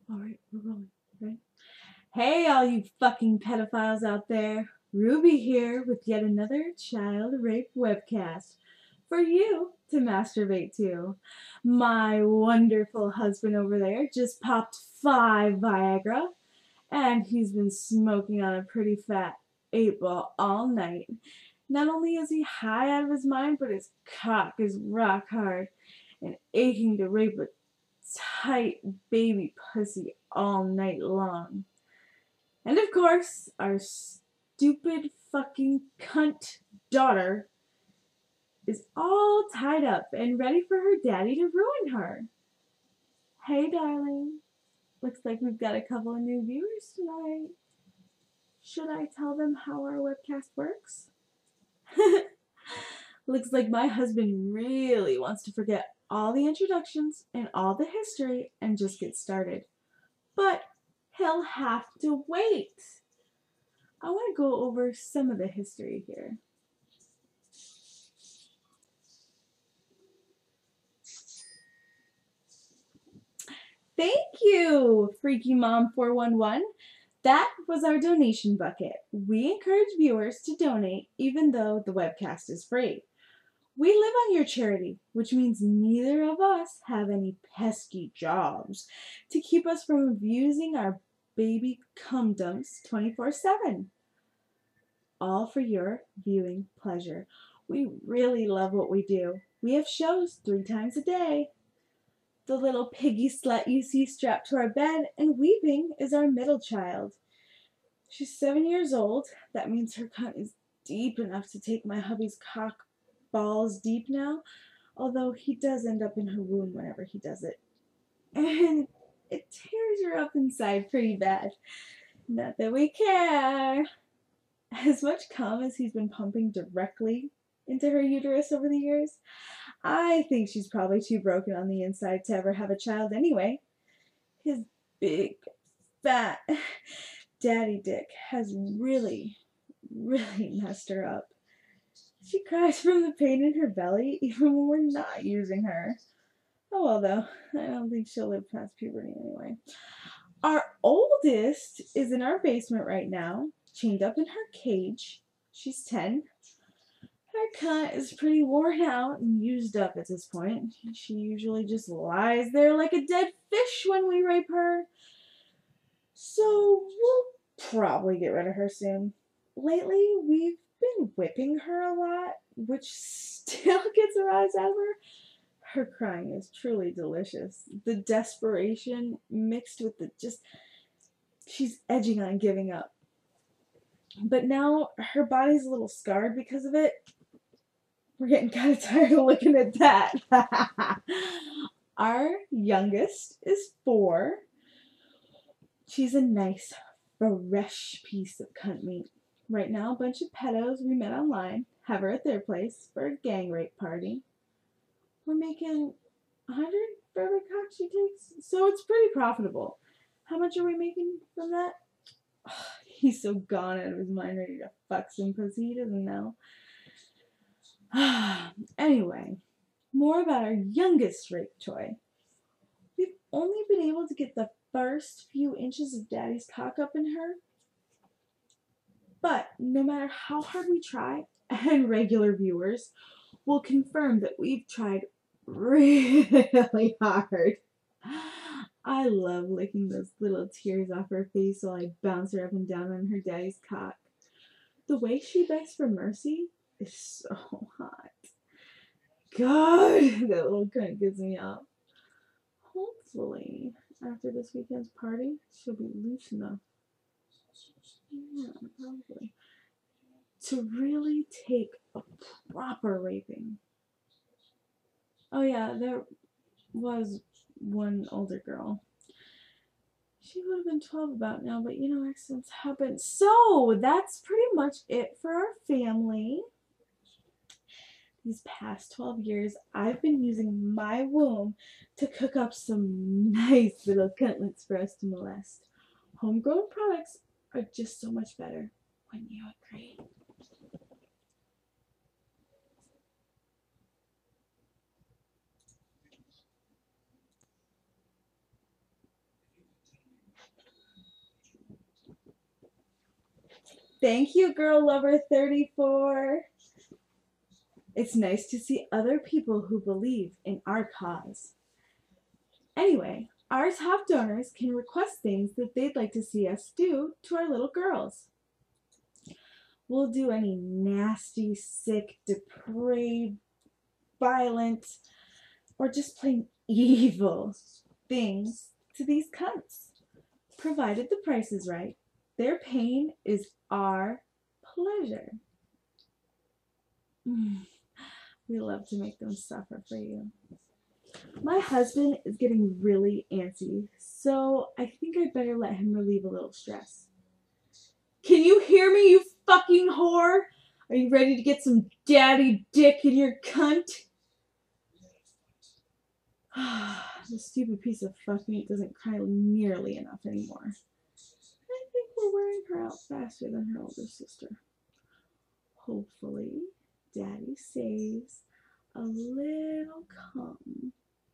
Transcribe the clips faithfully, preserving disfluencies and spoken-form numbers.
Alright, we're rolling. Right? Hey, all you fucking pedophiles out there. Ruby here with yet another child rape webcast for you to masturbate to. My wonderful husband over there just popped five Viagra and he's been smoking on a pretty fat eight ball all night. Not only is he high out of his mind, but his cock is rock hard and aching to rape a tight baby pussy all night long. And of course, our stupid fucking cunt daughter is all tied up and ready for her daddy to ruin her. Hey, darling. Looks like we've got a couple of new viewers tonight. Should I tell them how our webcast works? Looks like my husband really wants to forget all the introductions and all the history and just get started. But he'll have to wait. I want to go over some of the history here. Thank you, Freaky Mom four one one. That was our donation bucket. We encourage viewers to donate even though the webcast is free. We live on your charity, which means neither of us have any pesky jobs to keep us from abusing our baby cum dumps twenty-four seven. All for your viewing pleasure. We really love what we do. We have shows three times a day. The little piggy slut you see strapped to our bed and weeping is our middle child. She's seven years old. That means her cunt is deep enough to take my hubby's cock balls deep now, although he does end up in her womb whenever he does it. And it tears her up inside pretty bad. Not that we care. As much cum as he's been pumping directly into her uterus over the years, I think she's probably too broken on the inside to ever have a child anyway. His big, fat daddy dick has really, really messed her up. She cries from the pain in her belly even when we're not using her. Oh well though, I don't think she'll live past puberty anyway. Our oldest is in our basement right now, chained up in her cage. She's ten. Her cunt is pretty worn out and used up at this point. She usually just lies there like a dead fish when we rape her. So we'll probably get rid of her soon. Lately, we've been whipping her a lot, which still gets a rise out of her. Her crying is truly delicious. The desperation mixed with the just, she's edging on giving up. But now her body's a little scarred because of it. We're getting kind of tired of looking at that. Our youngest is four. She's a nice, fresh piece of cunt meat. Right now, a bunch of pedos we met online have her at their place for a gang rape party. We're making a hundred for every cock she takes, so it's pretty profitable. How much are we making from that? Oh, he's so gone out of his mind, ready to fuck some pussy. He doesn't know. Anyway, more about our youngest rape toy. We've only been able to get the first few inches of daddy's cock up in her. But no matter how hard we try, and regular viewers will confirm that we've tried really hard. I love licking those little tears off her face while I bounce her up and down on her daddy's cock. The way she begs for mercy is so hot. God, that little cunt gets me up. Hopefully, after this weekend's party, she'll be loose enough. Yeah, probably. To really take a proper raping. Oh yeah, there was one older girl. She would have been twelve about now, but you know, accidents happen. So, that's pretty much it for our family. These past twelve years, I've been using my womb to cook up some nice little cuntlets for us to molest. Homegrown products are just so much better. Wouldn't you agree? Thank you, Girl Lover thirty-four. It's nice to see other people who believe in our cause. Anyway, our top donors can request things that they'd like to see us do to our little girls. We'll do any nasty, sick, depraved, violent, or just plain evil things to these cunts, provided the price is right. Their pain is our pleasure. We love to make them suffer for you. My husband is getting really antsy, so I think I'd better let him relieve a little stress. Can you hear me, you fucking whore? Are you ready to get some daddy dick in your cunt? The stupid piece of fuck meat doesn't cry nearly enough anymore. I think we're wearing her out faster than her older sister. Hopefully, Daddy saves a little cum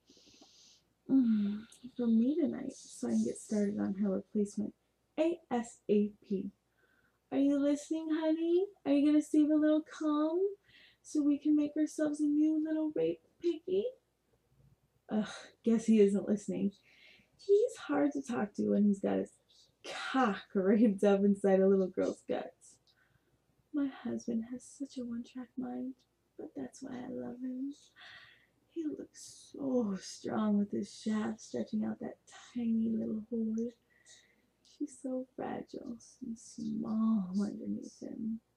mm, for me tonight so I can get started on her replacement ASAP. Are you listening, honey? Are you going to save a little cum so we can make ourselves a new little rape piggy? Ugh, guess he isn't listening. He's hard to talk to when he's got his cock raped up inside a little girl's guts. My husband has such a one-track mind, but that's why I love him. He looks so strong with his shaft stretching out that tiny little hole. She's so fragile and small underneath him.